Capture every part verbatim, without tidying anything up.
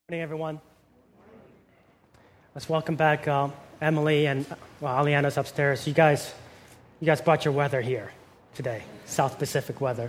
Good morning, everyone. Let's welcome back uh, Emily and well, Aliana's upstairs. You guys, you guys brought your weather here today, South Pacific weather.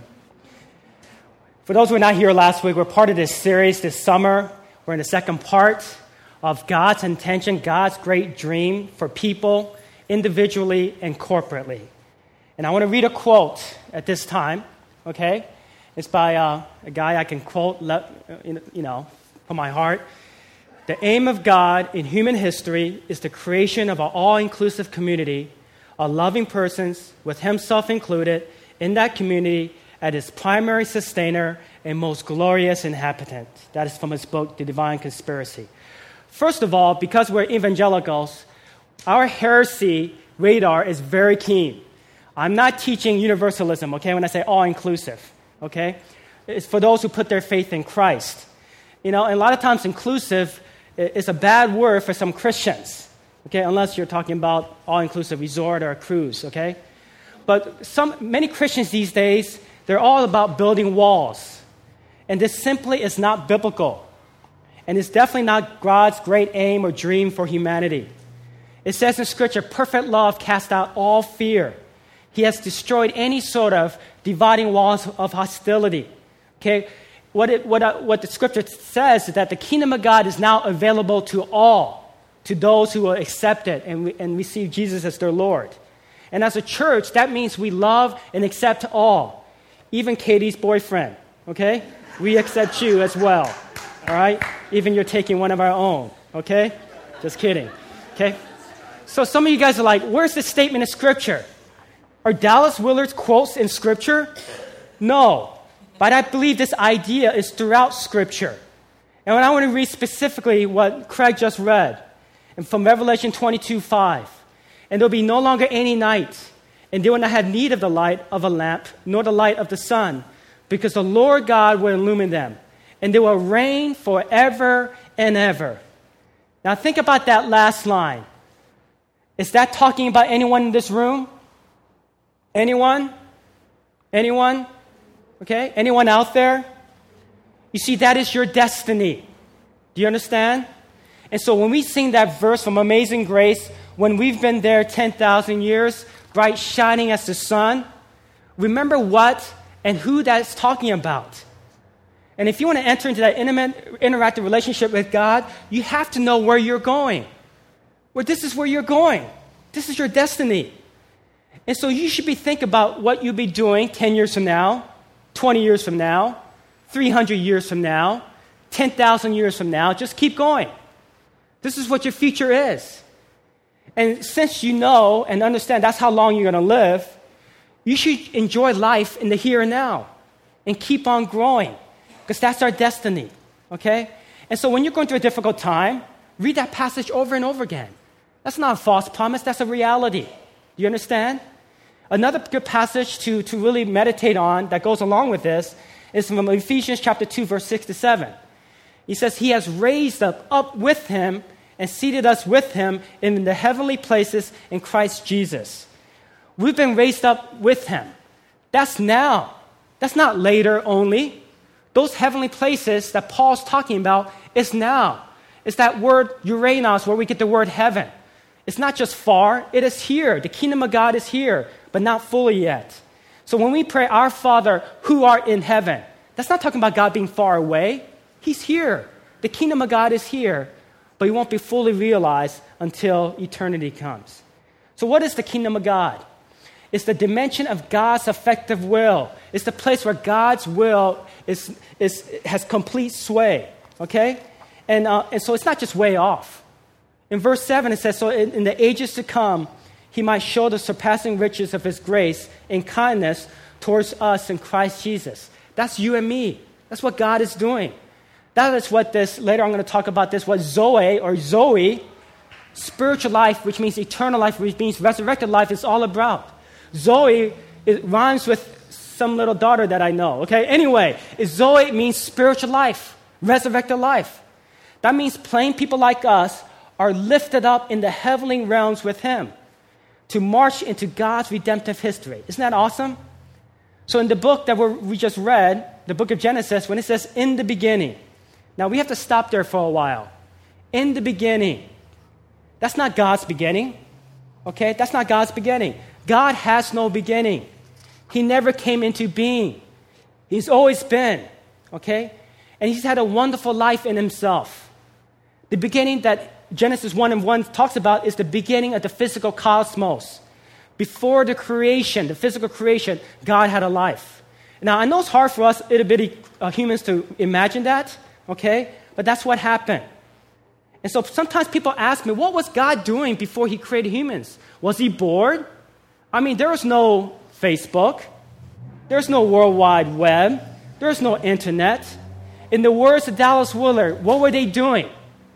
For those who were not here last week, we're part of this series this summer. We're in the second part of God's intention, God's great dream for people, individually and corporately. And I want to read a quote at this time, okay? It's by uh, a guy I can quote, you know, from my heart. The aim of God in human history is the creation of an all-inclusive community of loving persons, with himself included, in that community as its primary sustainer and most glorious inhabitant. That is from his book, The Divine Conspiracy. First of all, because we're evangelicals, our heresy radar is very keen. I'm not teaching universalism, okay, when I say all-inclusive, okay? It's for those who put their faith in Christ. You know, and a lot of times inclusive is a bad word for some Christians, okay, unless you're talking about all-inclusive resort or a cruise, okay? But some many Christians these days, they're all about building walls. And this simply is not biblical. And it's definitely not God's great aim or dream for humanity. It says in Scripture, perfect love casts out all fear. He has destroyed any sort of dividing walls of hostility, okay? What, it, what, uh, what the Scripture says is that the kingdom of God is now available to all, to those who will accept it and, re- and receive Jesus as their Lord. And as a church, that means we love and accept all, even Katie's boyfriend, okay? We accept you as well, all right? Even you're taking one of our own, okay? Just kidding, okay? So some of you guys are like, where's this statement in Scripture? Are Dallas Willard's quotes in Scripture? No. But I believe this idea is throughout Scripture. And I want to read specifically what Craig just read, and from Revelation twenty-two five. And there will be no longer any night, and they will not have need of the light of a lamp, nor the light of the sun, because the Lord God will illumine them, and they will reign forever and ever. Now think about that last line. Is that talking about anyone in this room? Anyone? Anyone? Okay, anyone out there? You see, that is your destiny. Do you understand? And so when we sing that verse from Amazing Grace, when we've been there ten thousand years, bright shining as the sun, remember what and who that's talking about. And if you want to enter into that intimate, interactive relationship with God, you have to know where you're going. Well, this is where you're going. This is your destiny. And so you should be thinking about what you'll be doing ten years from now, twenty years from now, three hundred years from now, ten thousand years from now. Just keep going. This is what your future is. And since you know and understand that's how long you're going to live, you should enjoy life in the here and now and keep on growing, because that's our destiny, okay? And so when you're going through a difficult time, read that passage over and over again. That's not a false promise. That's a reality. Do you understand? Another good passage to, to really meditate on that goes along with this is from Ephesians chapter two, verse six to seven. He says, He has raised us up with Him and seated us with Him in the heavenly places in Christ Jesus. We've been raised up with Him. That's now. That's not later only. Those heavenly places that Paul's talking about is now. It's that word Uranos, where we get the word heaven. It's not just far, it is here. The kingdom of God is here, but not fully yet. So when we pray, Our Father, who art in heaven, that's not talking about God being far away. He's here. The kingdom of God is here, but it won't be fully realized until eternity comes. So what is the kingdom of God? It's the dimension of God's effective will. It's the place where God's will is, is, has complete sway, okay? And, uh, and so it's not just way off. In verse seven, it says, so in, in the ages to come, He might show the surpassing riches of His grace and kindness towards us in Christ Jesus. That's you and me. That's what God is doing. That is what this, later I'm going to talk about this, what Zoe or Zoe, spiritual life, which means eternal life, which means resurrected life, is all about. Zoe, it rhymes with some little daughter that I know, okay? Anyway, Zoe means spiritual life, resurrected life. That means plain people like us are lifted up in the heavenly realms with Him to march into God's redemptive history. Isn't that awesome? So in the book that we're, we just read, the book of Genesis, when it says, in the beginning, Now, we have to stop there for a while. In the beginning. That's not God's beginning. Okay? That's not God's beginning. God has no beginning. He never came into being. He's always been. Okay? And he's had a wonderful life in himself. The beginning that Genesis one and one talks about is the beginning of the physical cosmos. Before the creation, the physical creation, God had a life. Now, I know it's hard for us itty bitty uh, humans to imagine that, okay? But that's what happened. And so sometimes people ask me, what was God doing before he created humans? Was he bored? I mean, there was no Facebook. There's no World Wide Web. There's no internet. In the words of Dallas Willard, what were they doing?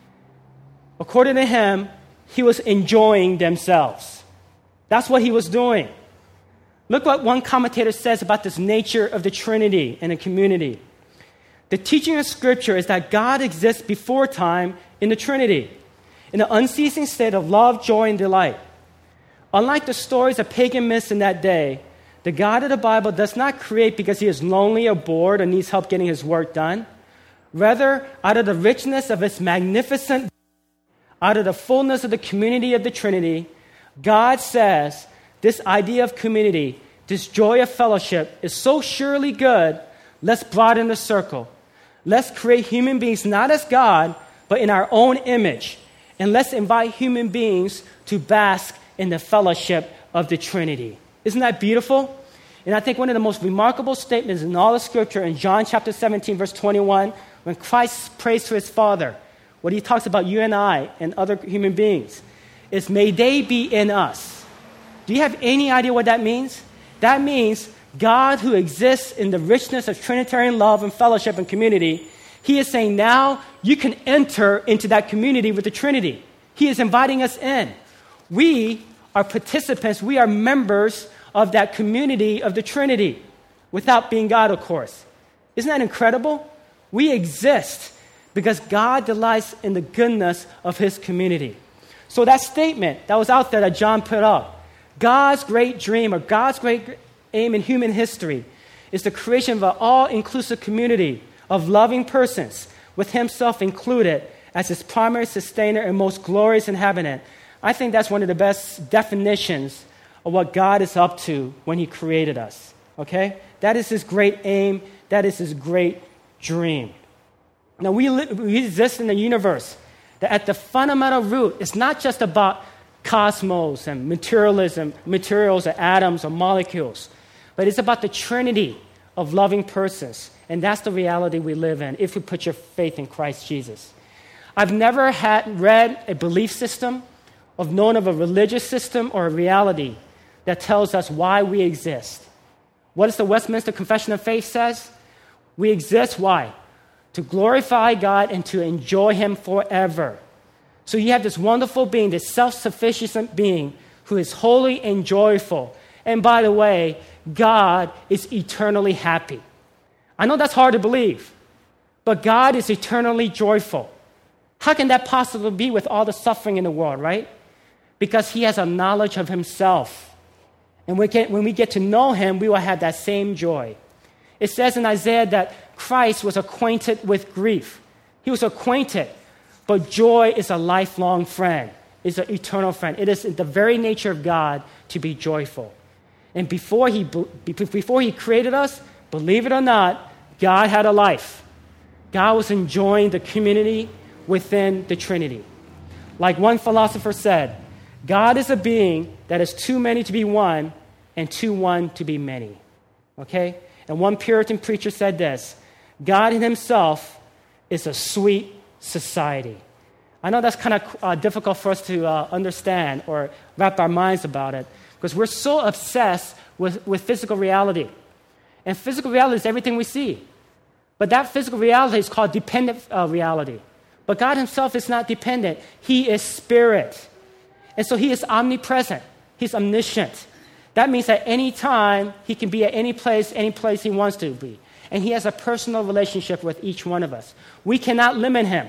According to him, he was enjoying themselves. That's what he was doing. Look what one commentator says about this nature of the Trinity and the community. The teaching of Scripture is that God exists before time in the Trinity, in an unceasing state of love, joy, and delight. Unlike the stories of pagan myths in that day, the God of the Bible does not create because he is lonely or bored or needs help getting his work done. Rather, out of the richness of his magnificent, out of the fullness of the community of the Trinity, God says this idea of community, this joy of fellowship is so surely good, let's broaden the circle. Let's create human beings not as God, but in our own image. And let's invite human beings to bask in the fellowship of the Trinity. Isn't that beautiful? And I think one of the most remarkable statements in all of Scripture in John chapter seventeen, verse twenty-one, when Christ prays to his Father, what he talks about you and I and other human beings, is may they be in us. Do you have any idea what that means? That means God, who exists in the richness of Trinitarian love and fellowship and community, he is saying now you can enter into that community with the Trinity. He is inviting us in. We are participants. We are members of that community of the Trinity without being God, of course. Isn't that incredible? We exist because God delights in the goodness of his community. So that statement that was out there that John put up, God's great dream or God's great aim in human history is the creation of an all-inclusive community of loving persons with himself included as his primary sustainer and most glorious inhabitant. I think that's one of the best definitions of what God is up to when he created us. Okay? That is his great aim. That is his great dream. Now, we, li- we exist in a universe that at the fundamental root, it's not just about cosmos and materialism, materials or atoms or molecules, but it's about the Trinity of loving persons. And that's the reality we live in if we put your faith in Christ Jesus. I've never had read a belief system or known of a religious system or a reality that tells us why we exist. What does the Westminster Confession of Faith says? We exist, why? To glorify God and to enjoy him forever. So you have this wonderful being, this self-sufficient being who is holy and joyful. And by the way, God is eternally happy. I know that's hard to believe, but God is eternally joyful. How can that possibly be with all the suffering in the world, right? Because he has a knowledge of himself. And we get, when we get to know him, we will have that same joy. It says in Isaiah that Christ was acquainted with grief. He was acquainted, but joy is a lifelong friend. It's an eternal friend. It is in the very nature of God to be joyful. And before he, before he created us, believe it or not, God had a life. God was enjoying the community within the Trinity. Like one philosopher said, God is a being that is too many to be one and too one to be many. Okay? And one Puritan preacher said this, God in himself is a sweet society. I know that's kind of uh, difficult for us to uh, understand or wrap our minds about it because we're so obsessed with, with physical reality. And physical reality is everything we see. But that physical reality is called dependent uh, reality. But God himself is not dependent. He is spirit. And so he is omnipresent. He's omniscient. That means at any time, he can be at any place, any place he wants to be. And he has a personal relationship with each one of us. We cannot limit him.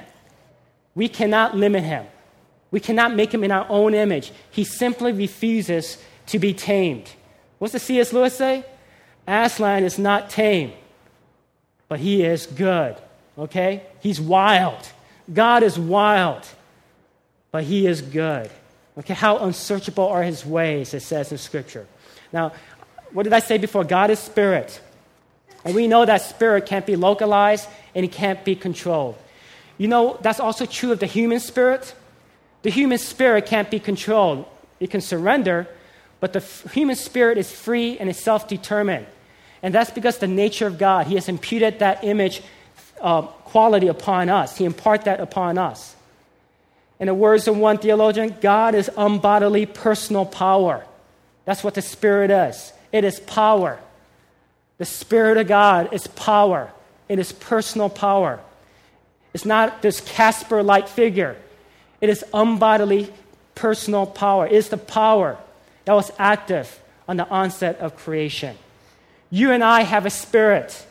We cannot limit him. We cannot make him in our own image. He simply refuses to be tamed. What's the C S Lewis say? Aslan is not tame, but he is good. okay? He's wild. God is wild, but he is good. Okay, how unsearchable are his ways, it says in Scripture. Now, what did I say before? God is spirit. And we know that spirit can't be localized and it can't be controlled. You know, that's also true of the human spirit. The human spirit can't be controlled. It can surrender, but the f- human spirit is free and is self-determined. And that's because the nature of God, he has imputed that image uh, quality upon us. He imparted that upon us. In the words of one theologian, God is unbodily personal power. That's what the Spirit is. It is power. The Spirit of God is power. It is personal power. It's not this Casper-like figure. It is unbodily personal power. It is the power that was active on the onset of creation. You and I have a spirit.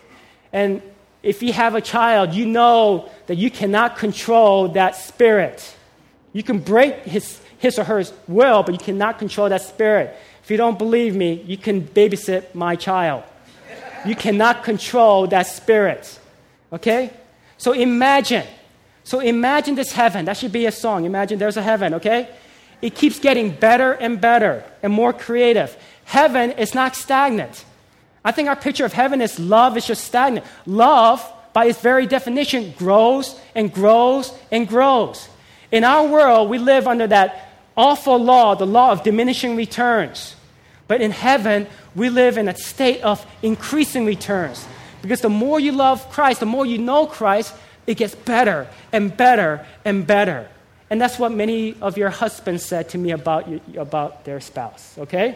And if you have a child, you know that you cannot control that spirit. You can break his, his or her will, but you cannot control that spirit. If you don't believe me, you can babysit my child. You cannot control that spirit. Okay? So imagine. So imagine this heaven. That should be a song. Imagine there's a heaven, okay? It keeps getting better and better and more creative. Heaven is not stagnant. I think our picture of heaven is love is just stagnant. Love, by its very definition, grows and grows and grows. In our world, we live under that awful law, the law of diminishing returns. But in heaven, we live in a state of increasing returns. Because the more you love Christ, the more you know Christ, it gets better and better and better. And that's what many of your husbands said to me about, you, about their spouse, okay?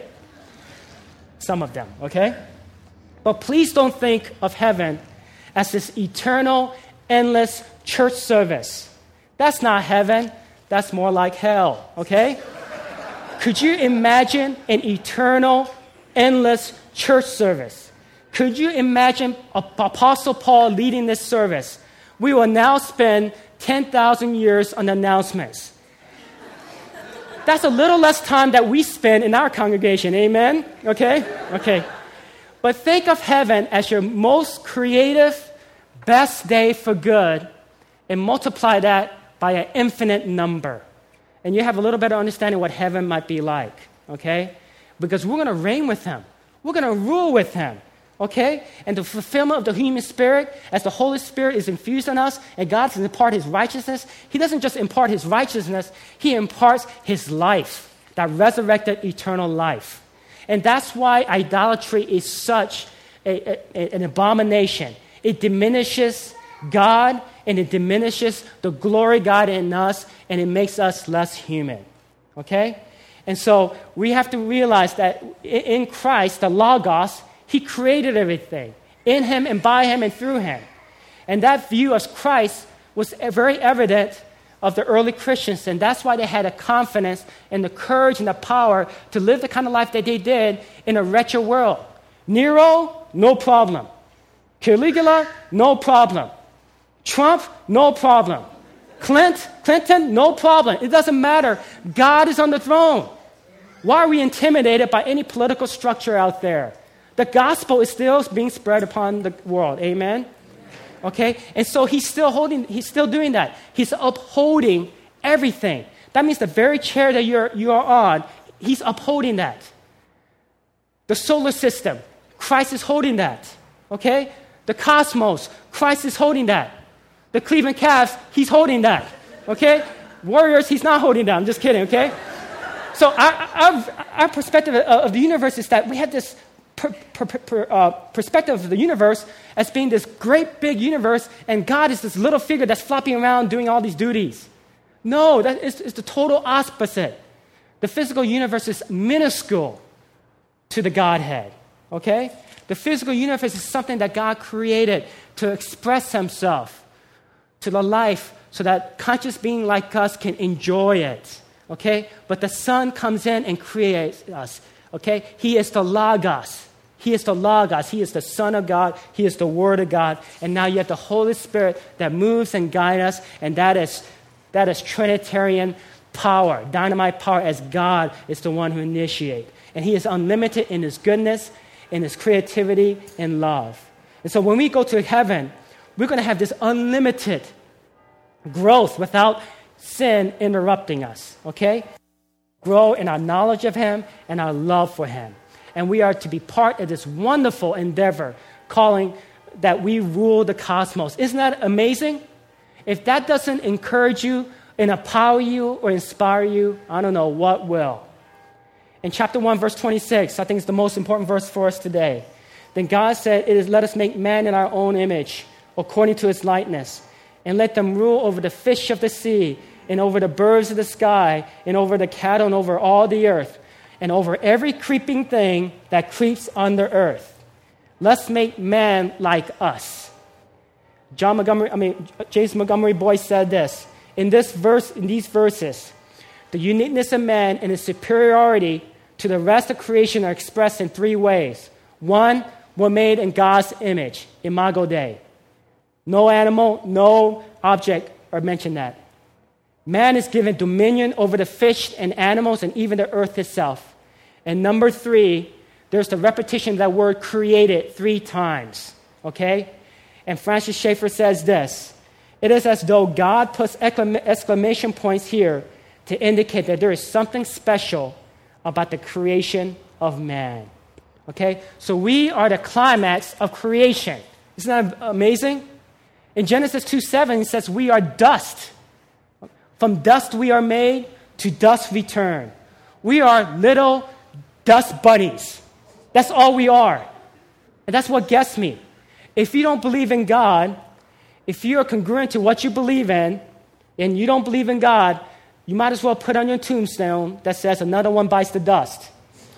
Some of them, okay? But please don't think of heaven as this eternal, endless church service. That's not heaven. That's more like hell, okay? Could you imagine an eternal, endless church service? Could you imagine Apostle Paul leading this service? We will now spend ten thousand years on announcements. That's a little less time that we spend in our congregation, amen? Okay? Okay. But think of heaven as your most creative, best day for good, and multiply that by an infinite number. And you have a little better understanding what heaven might be like, okay? Because we're going to reign with him. We're going to rule with him, okay? And the fulfillment of the human spirit, as the Holy Spirit is infused in us, and God has imparted his righteousness, he doesn't just impart his righteousness, he imparts his life, that resurrected eternal life. And that's why idolatry is such a, a, an abomination. It diminishes God, and it diminishes the glory of God in us, and it makes us less human. Okay? And so we have to realize that in Christ, the Logos, he created everything. In him and by him and through him. And that view of Christ was very evident of the early Christians, and that's why they had a confidence and the courage and the power to live the kind of life that they did in a wretched world. Nero, no problem. Caligula, no problem. Trump, no problem. Clint, Clinton, no problem. It doesn't matter. God is on the throne. Why are we intimidated by any political structure out there? The gospel is still being spread upon the world. Amen? Okay? And so he's still holding, he's still doing that. He's upholding everything. That means the very chair that you're, you are on, he's upholding that. The solar system, Christ is holding that. Okay? The cosmos, Christ is holding that. The Cleveland Cavs, he's holding that. Okay? Warriors, he's not holding that. I'm just kidding, okay? So our, our, our perspective of the universe is that we have this Per, per, per, uh, perspective of the universe as being this great big universe, and God is this little figure that's flopping around doing all these duties. No, that is, is the total opposite. The physical universe is minuscule to the Godhead, okay? The physical universe is something that God created to express himself to the life so that conscious being like us can enjoy it, okay? But the Son comes in and creates us, okay? He is the Logos. He is the Logos. He is the Son of God. He is the Word of God. And now you have the Holy Spirit that moves and guides us, and that is, that is Trinitarian power, dynamite power, as God is the one who initiates. And he is unlimited in his goodness, in his creativity, and love. And so when we go to heaven, we're going to have this unlimited growth without sin interrupting us, okay? Grow in our knowledge of Him and our love for Him. And we are to be part of this wonderful endeavor calling that we rule the cosmos. Isn't that amazing? If that doesn't encourage you and empower you or inspire you, I don't know what will. In chapter one, verse twenty-six, I think it's the most important verse for us today. Then God said, "It is, let us make man in our own image, according to His likeness, and let them rule over the fish of the sea, and over the birds of the sky, and over the cattle, and over all the earth, and over every creeping thing that creeps on the earth. Let's make man like us." John Montgomery, I mean, James Montgomery Boyce said this, in this verse, in these verses, the uniqueness of man and his superiority to the rest of creation are expressed in three ways. One, we're made in God's image, imago Dei. No animal, no object are mentioned that. Man is given dominion over the fish and animals and even the earth itself. And number three, there's the repetition of that word created three times, okay? And Francis Schaeffer says this, "It is as though God puts exclamation points here to indicate that there is something special about the creation of man." Okay? So we are the climax of creation. Isn't that amazing? In Genesis two seven, it says we are dust. From dust we are made, to dust return. We are little dust bunnies. That's all we are. And that's what gets me. If you don't believe in God, if you are congruent to what you believe in, and you don't believe in God, you might as well put on your tombstone that says, "Another one bites the dust."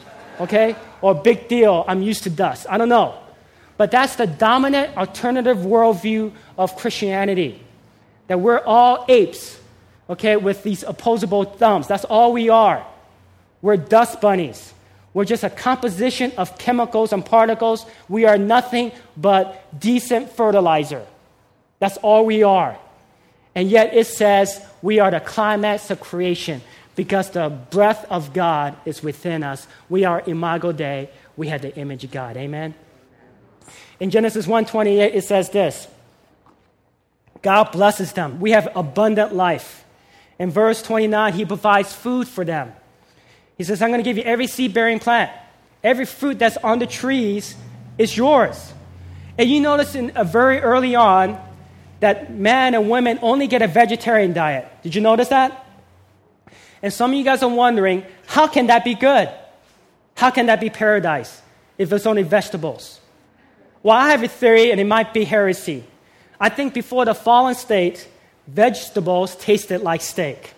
Okay? Or "Big deal, I'm used to dust." I don't know. But that's the dominant alternative worldview of Christianity. That we're all apes, okay, with these opposable thumbs. That's all we are. We're dust bunnies. We're just a composition of chemicals and particles. We are nothing but decent fertilizer. That's all we are. And yet it says we are the climax of creation because the breath of God is within us. We are imago Dei. We have the image of God. Amen? In Genesis one twenty-eight, it says this, God blesses them. We have abundant life. In verse twenty-nine, He provides food for them. He says, "I'm going to give you every seed-bearing plant. Every fruit that's on the trees is yours." And you notice in a very early on that men and women only get a vegetarian diet. Did you notice that? And some of you guys are wondering, how can that be good? How can that be paradise if it's only vegetables? Well, I have a theory, and it might be heresy. I think before the fallen state, vegetables tasted like steak.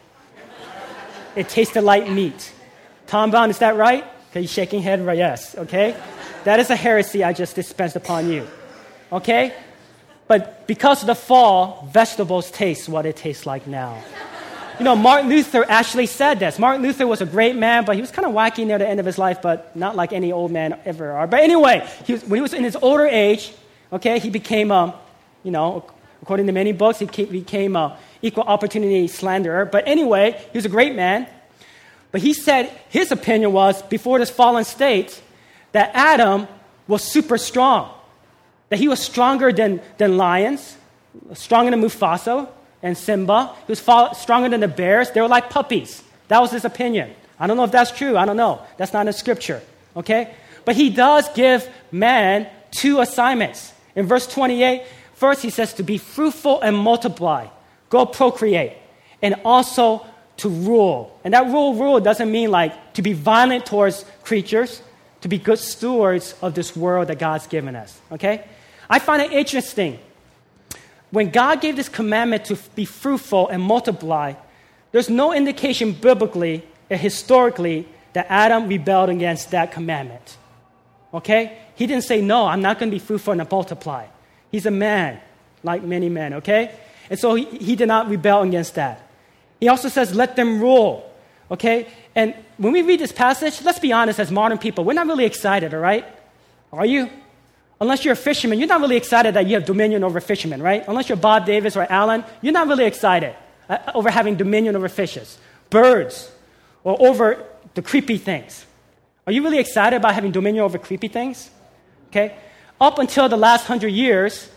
It tasted like meat. Tom Brown, is that right? Okay, you're shaking head, right? Yes, okay? That is a heresy I just dispensed upon you, okay? But because of the fall, vegetables taste what it tastes like now. You know, Martin Luther actually said this. Martin Luther was a great man, but he was kind of wacky near the end of his life, but not like any old man ever are. But anyway, he was, when he was in his older age, okay, he became, um, you know, according to many books, he became an equal opportunity slanderer. But anyway, he was a great man. But he said his opinion was, before this fallen state, that Adam was super strong. That he was stronger than, than lions, stronger than Mufasa and Simba. He was far, stronger than the bears. They were like puppies. That was his opinion. I don't know if that's true. I don't know. That's not in Scripture. Okay? But he does give man two assignments. In verse twenty-eight, first he says to be fruitful and multiply. Go procreate. And also to rule. And that rule, rule doesn't mean like to be violent towards creatures, to be good stewards of this world that God's given us. Okay? I find it interesting. When God gave this commandment to be fruitful and multiply, there's no indication biblically and historically that Adam rebelled against that commandment. Okay? He didn't say, no, I'm not going to be fruitful and multiply. He's a man, like many men, okay? And so he, he did not rebel against that. He also says, let them rule, okay? And when we read this passage, let's be honest, as modern people, we're not really excited, all right? Are you? Unless you're a fisherman, you're not really excited that you have dominion over fishermen, right? Unless you're Bob Davis or Alan, you're not really excited uh, over having dominion over fishes, birds, or over the creepy things. Are you really excited about having dominion over creepy things? Okay? Up until the last hundred years,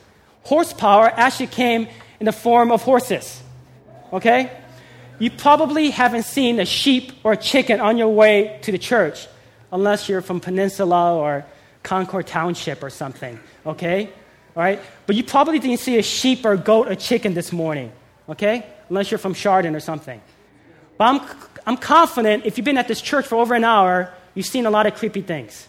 horsepower actually came in the form of horses. Okay? You probably haven't seen a sheep or a chicken on your way to the church unless you're from Peninsula or Concord Township or something. Okay? All right? But you probably didn't see a sheep or a goat or chicken this morning. Okay? Unless you're from Chardon or something. But I'm, I'm confident if you've been at this church for over an hour, you've seen a lot of creepy things.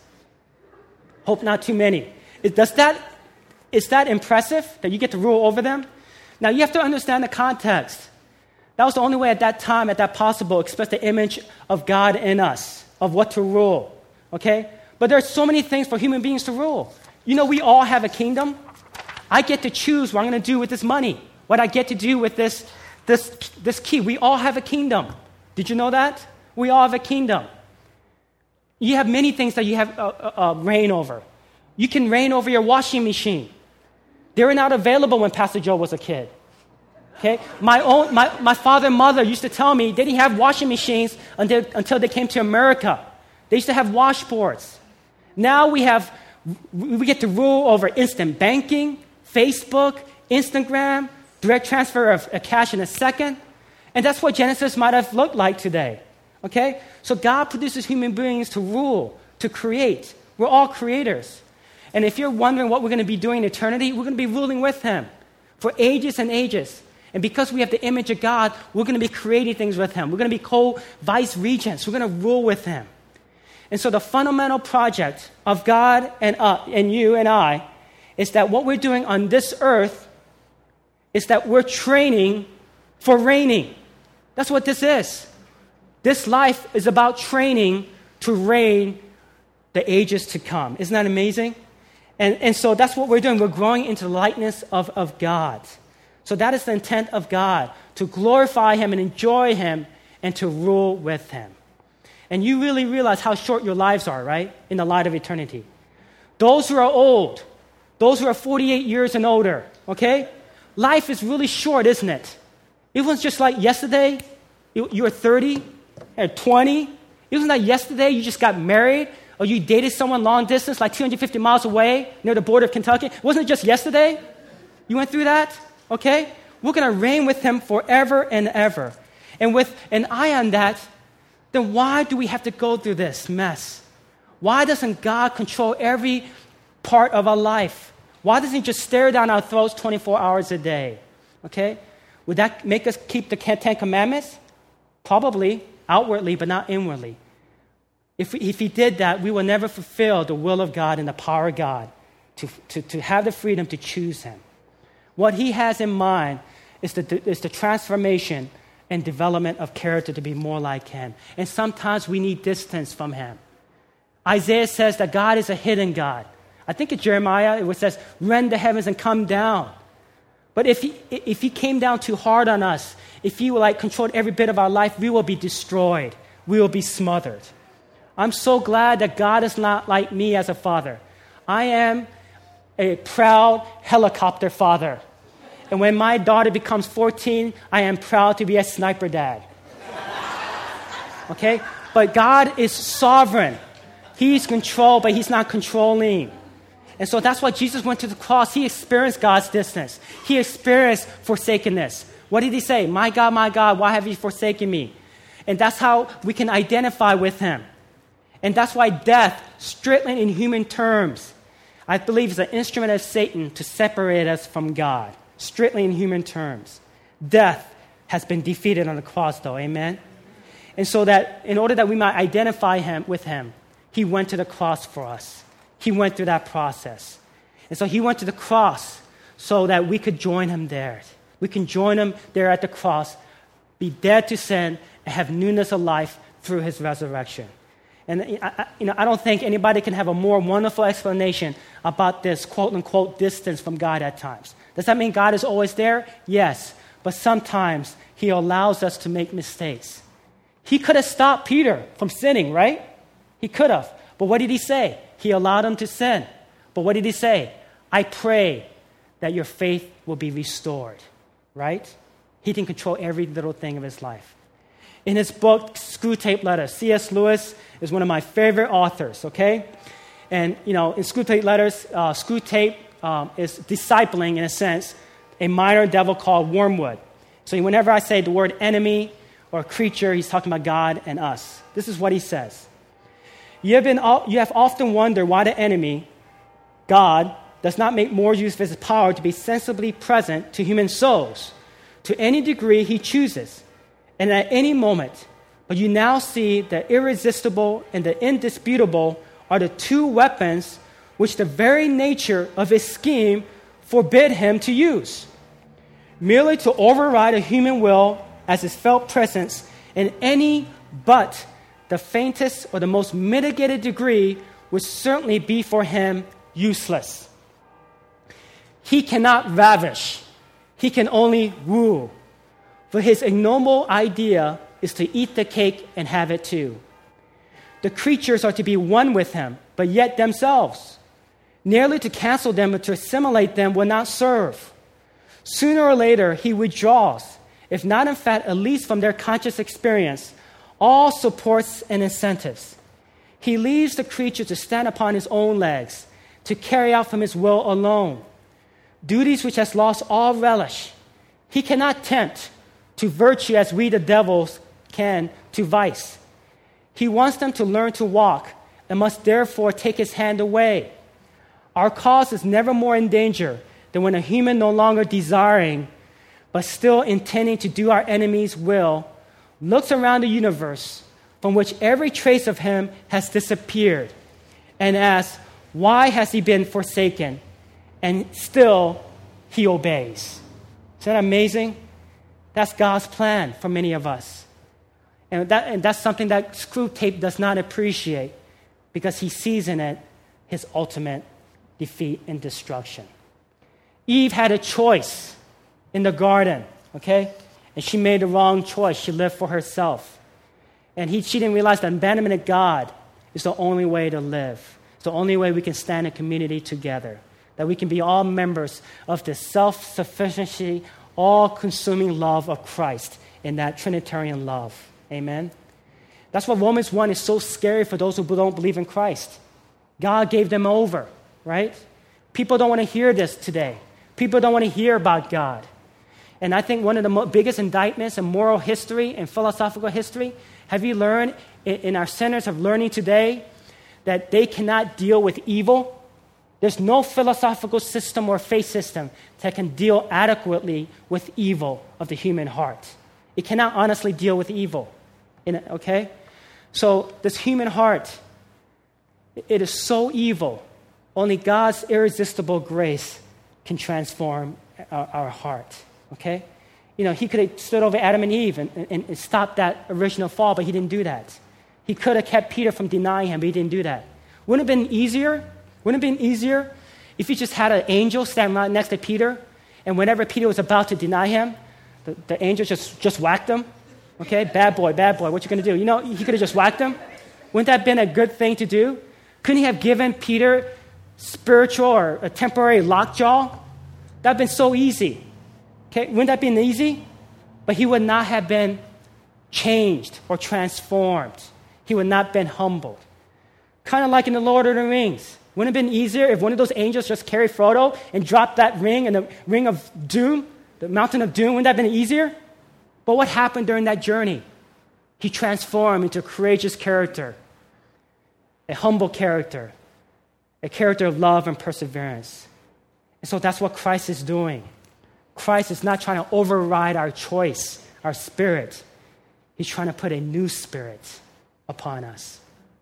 Hope not too many. It, does that, is that impressive that you get to rule over them? Now, you have to understand the context. That was the only way at that time, at that possible, express the image of God in us, of what to rule. Okay? But there are so many things for human beings to rule. You know, we all have a kingdom. I get to choose what I'm going to do with this money, what I get to do with this, this, this key. We all have a kingdom. Did you know that? We all have a kingdom. You have many things that you have uh, uh, reign over. You can reign over your washing machine. They were not available when Pastor Joe was a kid. Okay? My own, my, my father and mother used to tell me they didn't have washing machines until, until they came to America. They used to have washboards. Now we have, we get to rule over instant banking, Facebook, Instagram, direct transfer of cash in a second. And that's what Genesis might have looked like today. Okay? So God produces human beings to rule, to create. We're all creators. And if you're wondering what we're going to be doing in eternity, we're going to be ruling with Him for ages and ages. And because we have the image of God, we're going to be creating things with Him. We're going to be co-vice regents. We're going to rule with Him. And so the fundamental project of God and, uh, and you and I is that what we're doing on this earth is that we're training for reigning. That's what this is. This life is about training to reign the ages to come. Isn't that amazing? And, and so that's what we're doing. We're growing into the likeness of, of God. So that is the intent of God, to glorify Him and enjoy Him and to rule with Him. And you really realize how short your lives are, right? In the light of eternity. Those who are old, those who are forty-eight years and older, okay? Life is really short, isn't it? It was just like yesterday, you, you were thirty or twenty. It wasn't like yesterday you just got married or you dated someone long distance, like two hundred fifty miles away near the border of Kentucky. Wasn't it just yesterday? You went through that? Okay? We're going to reign with Him forever and ever. And with an eye on that, then why do we have to go through this mess? Why doesn't God control every part of our life? Why doesn't He just stare down our throats twenty-four hours a day? Okay? Would that make us keep the Ten Commandments? Probably, outwardly, but not inwardly. If, we, if He did that, we will never fulfill the will of God and the power of God to, to, to have the freedom to choose Him. What He has in mind is the, is the transformation and development of character to be more like Him. And sometimes we need distance from Him. Isaiah says that God is a hidden God. I think in Jeremiah it says, rend the heavens and come down. But if he, if he came down too hard on us, if He like controlled every bit of our life, we will be destroyed. We will be smothered. I'm so glad that God is not like me as a father. I am a proud helicopter father. And when my daughter becomes fourteen, I am proud to be a sniper dad. Okay? But God is sovereign. He's controlled, but He's not controlling. And so that's why Jesus went to the cross. He experienced God's distance. He experienced forsakenness. What did He say? My God, my God, why have you forsaken me? And that's how we can identify with Him. And that's why death, strictly in human terms, I believe is an instrument of Satan to separate us from God. Strictly in human terms. Death has been defeated on the cross, though. Amen? And so that in order that we might identify him with Him, He went to the cross for us. He went through that process. And so He went to the cross so that we could join Him there. We can join Him there at the cross, be dead to sin, and have newness of life through His resurrection. And I, you know, I don't think anybody can have a more wonderful explanation about this quote-unquote distance from God at times. Does that mean God is always there? Yes. But sometimes He allows us to make mistakes. He could have stopped Peter from sinning, right? He could have. But what did He say? He allowed him to sin. But what did He say? I pray that your faith will be restored, right? He can control every little thing of his life. In his book, Screwtape Letters, C S Lewis is one of my favorite authors, okay? And, you know, in Screwtape Letters, uh, Screwtape um, is discipling, in a sense, a minor devil called wormwood. So whenever I say the word enemy or creature, he's talking about God and us. This is what he says. You have, been, you have often wondered why the enemy, God, does not make more use of his power to be sensibly present to human souls to any degree he chooses and at any moment. But you now see the irresistible and the indisputable are the two weapons which the very nature of his scheme forbid him to use. Merely to override a human will as his felt presence in any but the faintest or the most mitigated degree would certainly be for him useless. He cannot ravish. He can only rule. For his ignoble idea is to eat the cake and have it too. The creatures are to be one with him, but yet themselves. Nearly to cancel them or to assimilate them will not serve. Sooner or later, he withdraws, if not in fact, at least from their conscious experience, all supports and incentives. He leaves the creature to stand upon his own legs, to carry out from his will alone duties which has lost all relish. He cannot tempt to virtue as we the devils can to vice. He wants them to learn to walk and must therefore take his hand away. Our cause is never more in danger than when a human no longer desiring, but still intending to do our enemy's will, looks around the universe from which every trace of him has disappeared and asks, why has he been forsaken? And still he obeys. Isn't that amazing? That's God's plan for many of us. And, that, and that's something that Screwtape does not appreciate because he sees in it his ultimate defeat and destruction. Eve had a choice in the garden, okay? And she made the wrong choice. She lived for herself. And he, she didn't realize that abandonment of God is the only way to live. It's the only way we can stand in community together. That we can be all members of the self-sufficiency, all-consuming love of Christ in that Trinitarian love. Amen? That's what Romans one is so scary for those who don't believe in Christ. God gave them over, right? People don't want to hear this today. People don't want to hear about God. And I think one of the mo- biggest indictments in moral history and philosophical history, have you learned in, in our centers of learning today that they cannot deal with evil? There's no philosophical system or faith system that can deal adequately with evil of the human heart. It cannot honestly deal with evil. In it, okay? So this human heart, it is so evil. Only God's irresistible grace can transform our, our heart. Okay? You know, he could have stood over Adam and Eve and, and, and stopped that original fall, but he didn't do that. He could have kept Peter from denying him, but he didn't do that. Wouldn't it have been easier? Wouldn't it have been easier if he just had an angel stand right next to Peter, and whenever Peter was about to deny him, the, the angel just, just whacked him? Okay, bad boy, bad boy, what you going to do? You know, he could have just whacked him. Wouldn't that have been a good thing to do? Couldn't he have given Peter spiritual or a temporary lockjaw? That would have been so easy. Okay, wouldn't that have been easy? But he would not have been changed or transformed. He would not have been humbled. Kind of like in the Lord of the Rings. Wouldn't it have been easier if one of those angels just carried Frodo and dropped that ring in the ring of doom, the mountain of doom? Wouldn't that have been easier? But what happened during that journey? He transformed into a courageous character, a humble character, a character of love and perseverance. And so that's what Christ is doing. Christ is not trying to override our choice, our spirit. He's trying to put a new spirit upon us.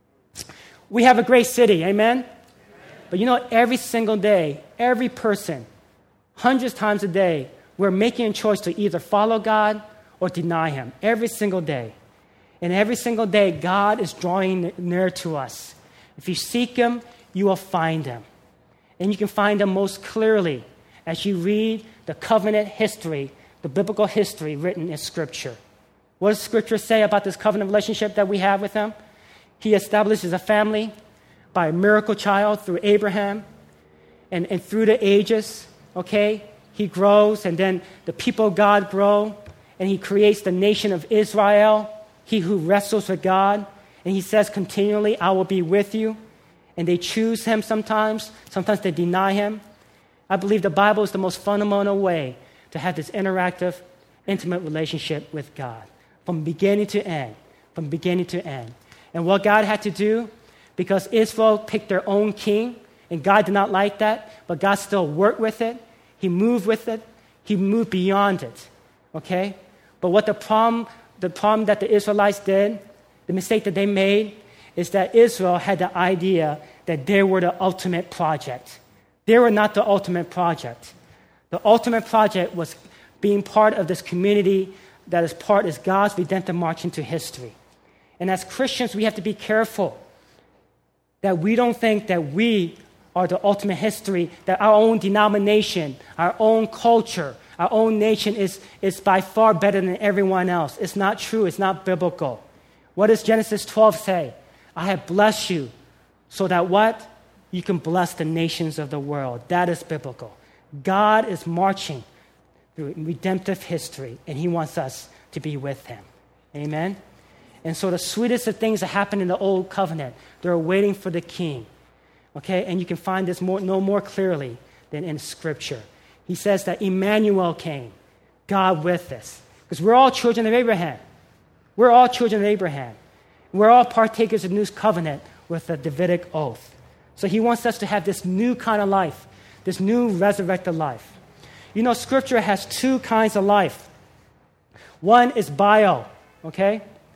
We have a great city, amen? But you know, every single day, every person, hundreds of times a day, we're making a choice to either follow God or deny him. Every single day. And every single day, God is drawing near to us. If you seek him, you will find him. And you can find him most clearly as you read the covenant history, the biblical history written in Scripture. What does Scripture say about this covenant relationship that we have with him? He establishes a family by a miracle child through Abraham and, and through the ages, okay? He grows, and then the people of God grow, and he creates the nation of Israel, he who wrestles with God, and he says continually, I will be with you. And they choose him sometimes, sometimes they deny him. I believe the Bible is the most fundamental way to have this interactive, intimate relationship with God from beginning to end, from beginning to end. And what God had to do, because Israel picked their own king, and God did not like that, but God still worked with it. He moved with it. He moved beyond it, okay? But what the problem, the problem that the Israelites did, the mistake that they made, is that Israel had the idea that they were the ultimate project. They were not the ultimate project. The ultimate project was being part of this community that is part is God's redemptive march into history. And as Christians, we have to be careful that we don't think that we are the ultimate history, that our own denomination, our own culture, our own nation is, is by far better than everyone else. It's not true. It's not biblical. What does Genesis twelve say? I have blessed you so that what? You can bless the nations of the world. That is biblical. God is marching through redemptive history, and he wants us to be with him. Amen? And so the sweetest of things that happened in the Old Covenant, they're waiting for the king. Okay? And you can find this more, no more clearly than in Scripture. He says that Emmanuel came, God with us. Because we're all children of Abraham. We're all children of Abraham. We're all partakers of the new covenant with the Davidic oath. So he wants us to have this new kind of life, this new resurrected life. You know, Scripture has two kinds of life. One is bio, okay?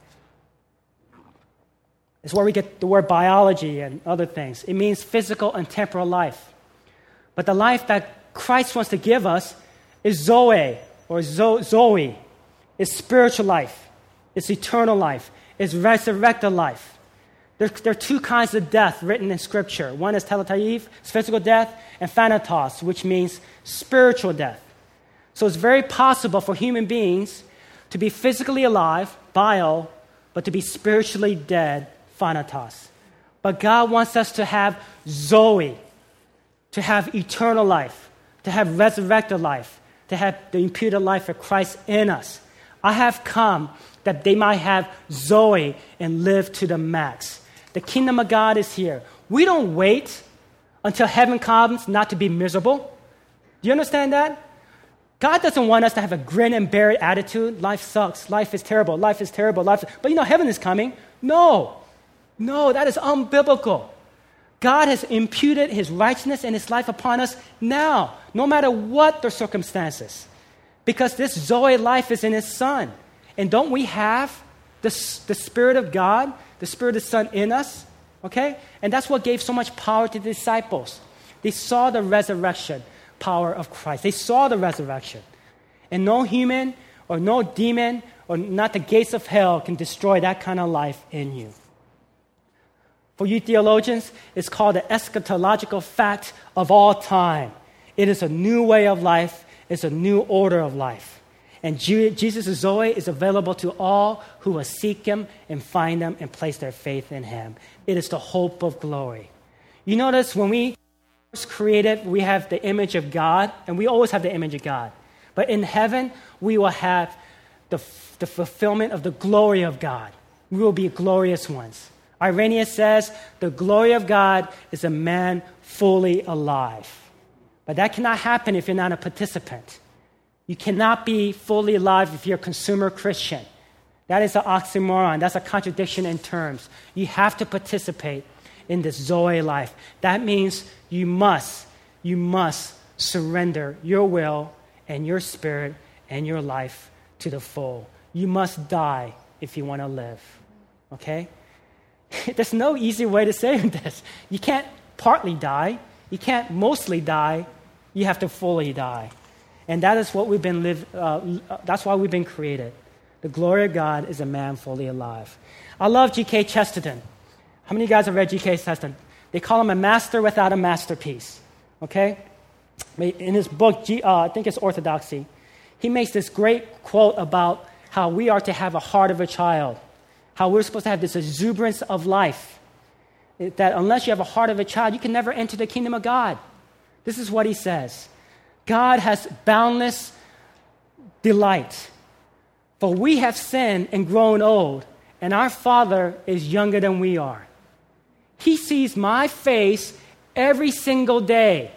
It's where we get the word biology and other things. It means physical and temporal life. But the life that Christ wants to give us is Zoe, or zo- Zoe. It's spiritual life. It's eternal life. It's resurrected life. There, there are two kinds of death written in Scripture. One is teletaiv, physical death, and thanatos, which means spiritual death. So it's very possible for human beings to be physically alive, bio, but to be spiritually dead, thanatos. But God wants us to have Zoe, to have eternal life, to have resurrected life, to have the imputed life of Christ in us. I have come that they might have Zoe and live to the max. The kingdom of God is here. We don't wait until heaven comes not to be miserable. Do you understand that? God doesn't want us to have a grin and bear it attitude. Life sucks. Life is terrible. Life is terrible. Life. But you know, heaven is coming. No. No, that is unbiblical. God has imputed his righteousness and his life upon us now, no matter what the circumstances. Because this Zoe life is in his Son. And don't we have the, the Spirit of God, the Spirit of the Son in us? Okay? And that's what gave so much power to the disciples. They saw the resurrection power of Christ. They saw the resurrection. And no human or no demon or not the gates of hell can destroy that kind of life in you. For you theologians, it's called the eschatological fact of all time. It is a new way of life. It's a new order of life. And Jesus' Zoe is available to all who will seek him and find him and place their faith in him. It is the hope of glory. You notice when we first created, we have the image of God, and we always have the image of God. But in heaven, we will have the, the fulfillment of the glory of God. We will be glorious ones. Irenaeus says, the glory of God is a man fully alive. But that cannot happen if you're not a participant. You cannot be fully alive if you're a consumer Christian. That is an oxymoron. That's a contradiction in terms. You have to participate in this Zoe life. That means you must, you must surrender your will and your spirit and your life to the full. You must die if you want to live. Okay? There's no easy way to say this. You can't partly die. You can't mostly die. You have to fully die. And that is what we've been live. Uh, that's why we've been created. The glory of God is a man fully alive. I love G K Chesterton. How many of you guys have read G K Chesterton? They call him a master without a masterpiece. Okay? In his book, G, uh, I think it's Orthodoxy, he makes this great quote about how we are to have a heart of a child, how we're supposed to have this exuberance of life, that unless you have a heart of a child, you can never enter the kingdom of God. This is what he says. God has boundless delight, for we have sinned and grown old, and our Father is younger than we are. He sees my face every single day.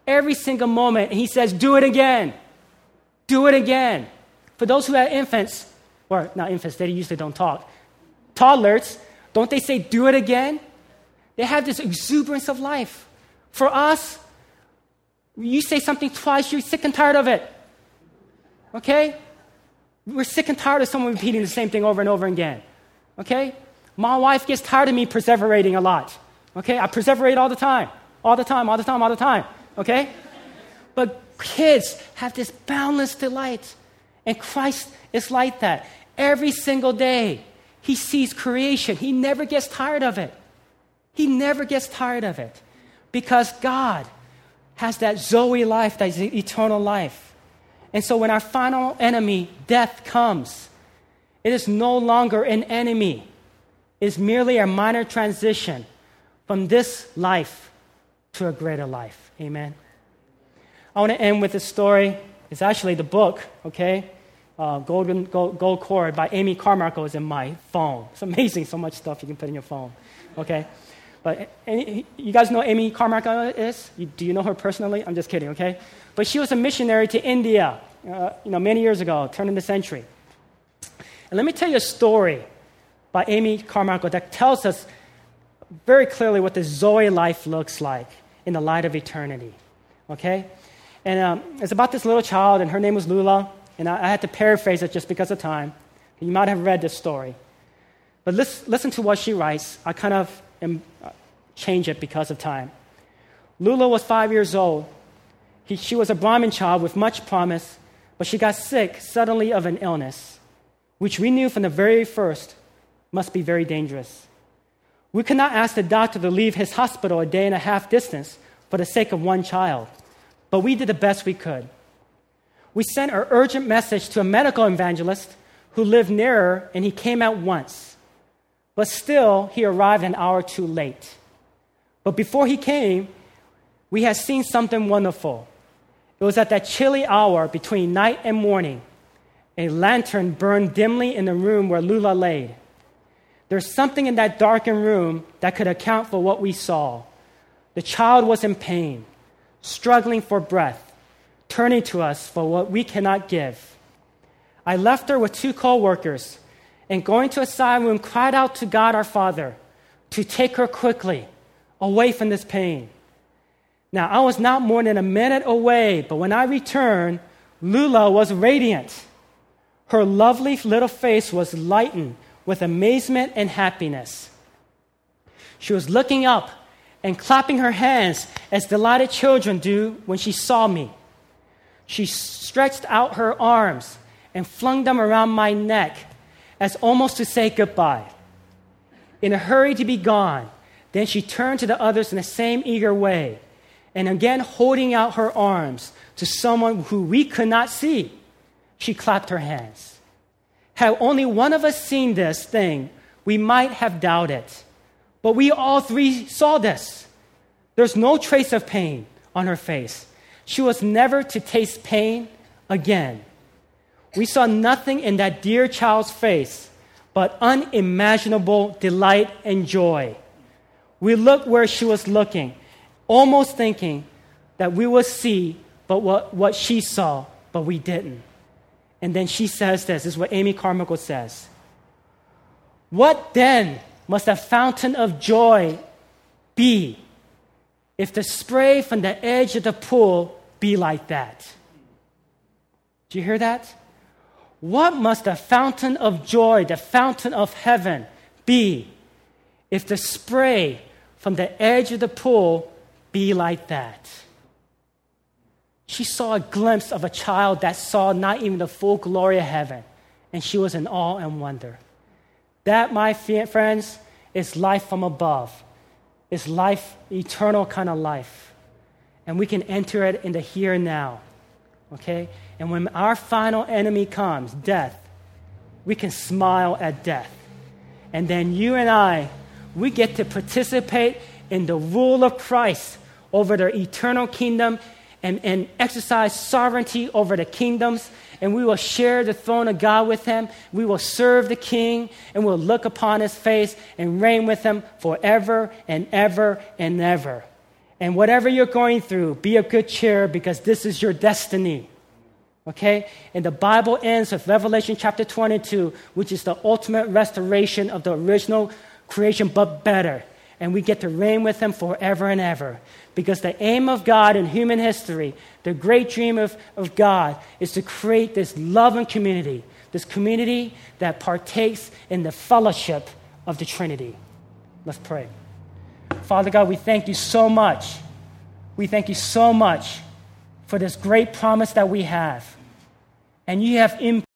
Every single moment. And he says, do it again. Do it again. For those who have infants, or not infants, they usually don't talk. Toddlers, don't they say, do it again? They have this exuberance of life. For us, you say something twice, you're sick and tired of it. Okay? We're sick and tired of someone repeating the same thing over and over again. Okay? My wife gets tired of me perseverating a lot. Okay? I perseverate all the time. All the time, all the time, all the time. Okay? But kids have this boundless delight. And Christ is like that. Every single day, he sees creation. He never gets tired of it. He never gets tired of it. Because God has that Zoe life, that eternal life. And so when our final enemy, death, comes, it is no longer an enemy. It is merely a minor transition from this life to a greater life. Amen. I want to end with a story. It's actually the book, okay? Uh, Golden Gold, Gold Cord by Amy Carmichael is in my phone. It's amazing, so much stuff you can put in your phone, okay? But any, you guys know Amy Carmichael is? You, do you know her personally? I'm just kidding, okay? But she was a missionary to India, uh, you know, many years ago, turning the century. And let me tell you a story by Amy Carmichael that tells us very clearly what the Zoe life looks like in the light of eternity, okay? And um, it's about this little child, and her name was Lula, and I, I had to paraphrase it just because of time. You might have read this story. But listen, listen to what she writes. I kind of am, uh, change it because of time. Lula was five years old. He, she was a Brahmin child with much promise, but she got sick suddenly of an illness, which we knew from the very first must be very dangerous. We could not ask the doctor to leave his hospital a day and a half distance for the sake of one child, but we did the best we could. We sent an urgent message to a medical evangelist who lived nearer, and he came at once. But still, he arrived an hour too late. But before he came, we had seen something wonderful. It was at that chilly hour between night and morning. A lantern burned dimly in the room where Lula lay. There's something in that darkened room that could account for what we saw. The child was in pain, struggling for breath, turning to us for what we cannot give. I left her with two co-workers, and going to a side room, cried out to God our Father to take her quickly away from this pain. Now, I was not more than a minute away, but when I returned, Lula was radiant. Her lovely little face was lightened with amazement and happiness. She was looking up and clapping her hands as delighted children do when she saw me. She stretched out her arms and flung them around my neck as almost to say goodbye. In a hurry to be gone, then she turned to the others in the same eager way, and again holding out her arms to someone who we could not see, she clapped her hands. Had only one of us seen this thing, we might have doubted. But we all three saw this. There's no trace of pain on her face. She was never to taste pain again. We saw nothing in that dear child's face but unimaginable delight and joy. We looked where she was looking, almost thinking that we would see but what, what she saw, but we didn't. And then she says this, this is what Amy Carmichael says. What then must a fountain of joy be if the spray from the edge of the pool be like that? Do you hear that? What must the fountain of joy, the fountain of heaven, be if the spray from the edge of the pool be like that? She saw a glimpse of a child that saw not even the full glory of heaven, and she was in awe and wonder. That, my friends, is life from above. It's life, eternal kind of life. And we can enter it in the here and now, okay? And when our final enemy comes, death, we can smile at death. And then you and I, we get to participate in the rule of Christ over the eternal kingdom and, and exercise sovereignty over the kingdoms, and we will share the throne of God with him. We will serve the king, and we'll look upon his face and reign with him forever and ever and ever. And whatever you're going through, be of good cheer because this is your destiny. Okay? And the Bible ends with Revelation chapter twenty-two, which is the ultimate restoration of the original creation, but better. And we get to reign with him forever and ever. Because the aim of God in human history, the great dream of, of God, is to create this loving community, this community that partakes in the fellowship of the Trinity. Let's pray. Father God, we thank you so much. We thank you so much for this great promise that we have. And you have